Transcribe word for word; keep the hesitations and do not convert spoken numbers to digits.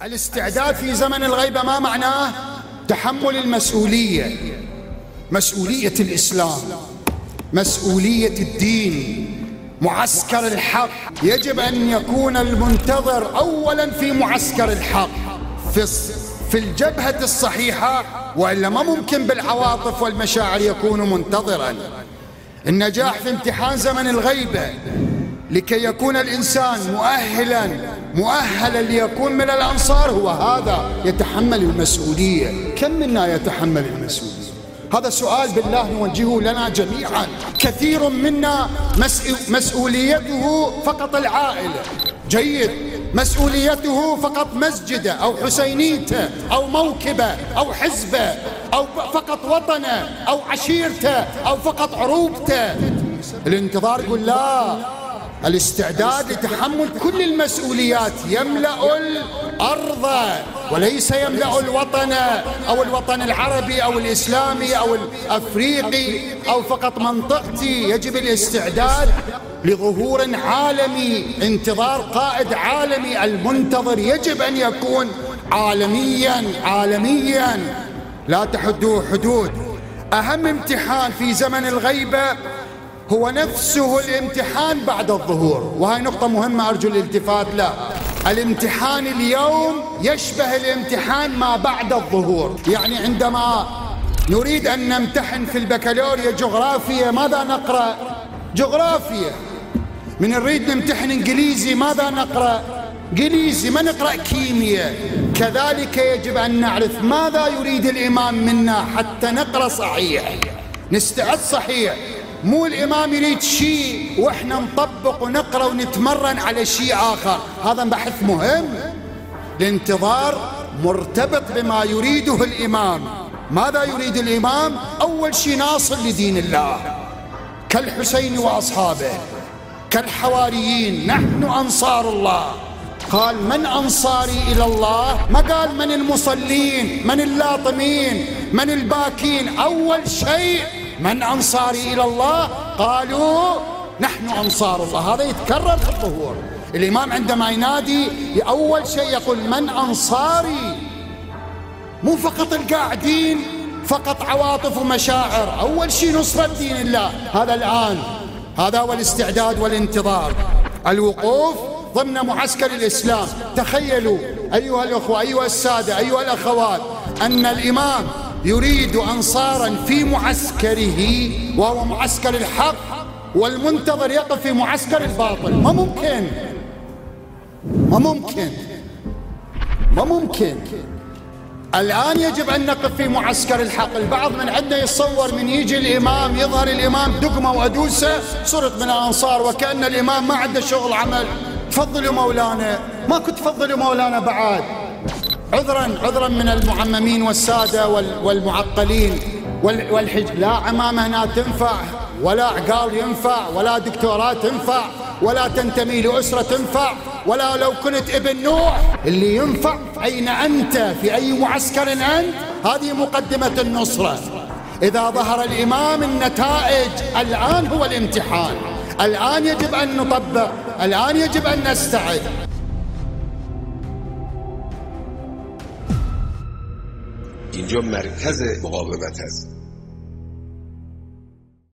الاستعداد في زمن الغيبة ما معناه؟ تحمل المسؤولية، مسؤولية الإسلام، مسؤولية الدين، معسكر الحق. يجب أن يكون المنتظر أولا في معسكر الحق، في في الجبهة الصحيحة، وإلا ما ممكن بالعواطف والمشاعر يكون منتظرا. النجاح في امتحان زمن الغيبة لكي يكون الإنسان مؤهلا مؤهلا ليكون من الأنصار هو هذا، يتحمل المسؤولية. كم منا يتحمل المسؤولية؟ هذا سؤال بالله نوجهه لنا جميعا. كثير منا مسؤوليته فقط العائلة، جيد، مسؤوليته فقط مسجده أو حسينيته أو موكبه أو حزبه أو فقط وطنه أو عشيرته أو فقط عروبته. الانتظار يقول لا، الاستعداد لتحمل كل المسؤوليات يملأ الأرض وليس يملأ الوطن أو الوطن العربي أو الإسلامي أو الأفريقي أو فقط منطقتي. يجب الاستعداد لظهور عالمي، انتظار قائد عالمي. المنتظر يجب أن يكون عالميا عالميا، لا تحدوه حدود. أهم امتحان في زمن الغيبة هو نفسه الامتحان بعد الظهور، وهي نقطة مهمة أرجو الالتفات له. الامتحان اليوم يشبه الامتحان ما بعد الظهور. يعني عندما نريد أن نمتحن في البكالوريا جغرافيا ماذا نقرأ؟ جغرافيا. من نريد نمتحن إنجليزي ماذا نقرأ؟ إنجليزي، ما نقرأ كيمياء. كذلك يجب أن نعرف ماذا يريد الإمام منا حتى نقرأ صحيح، نستعد صحيح. مو الإمام يريد شيء وإحنا نطبق ونقرأ ونتمرن على شيء آخر. هذا بحث مهم. الانتظار مرتبط بما يريده الإمام. ماذا يريد الإمام؟ أول شيء ناصر لدين الله كالحسين وأصحابه كالحواريين، نحن أنصار الله. قال من أنصاري إلى الله؟ ما قال من المصلين، من اللاطمين، من الباكين. أول شيء من أنصاري إلى الله؟ قالوا نحن أنصار الله. هذا يتكرر في الظهور. الإمام عندما ينادي أول شيء يقول من أنصاري، مو فقط القاعدين فقط عواطف ومشاعر. أول شيء نصرة دين الله. هذا الآن، هذا هو الاستعداد والانتظار، الوقوف ضمن معسكر الإسلام. تخيلوا أيها الأخوة، أيها السادة، أيها الأخوات، أن الإمام يريد أنصارا في معسكره وهو معسكر الحق، والمنتظر يقف في معسكر الباطل. ما ممكن، ما ممكن، ما ممكن. الآن يجب أن نقف في معسكر الحق. البعض من عندنا يتصور من يجي الإمام يظهر الإمام دقمة وأدوسة صرت من الأنصار، وكأن الإمام ما عنده شغل عمل. تفضلوا مولانا، ما كنت تفضلوا مولانا بعد. عذرا عذرا من المعممين والسادة والمعقلين والحج. لا عمامة هنا تنفع، ولا عقال ينفع، ولا دكتوراه تنفع، ولا تنتمي لأسرة تنفع، ولا لو كنت ابن نوح. اللي ينفع أين أنت، في أي معسكر أنت. هذه مقدمة النصرة. إذا ظهر الإمام النتائج، الآن هو الامتحان. الآن يجب أن نطبق، الآن يجب أن نستعد. اینجا مرکز مقاومت است.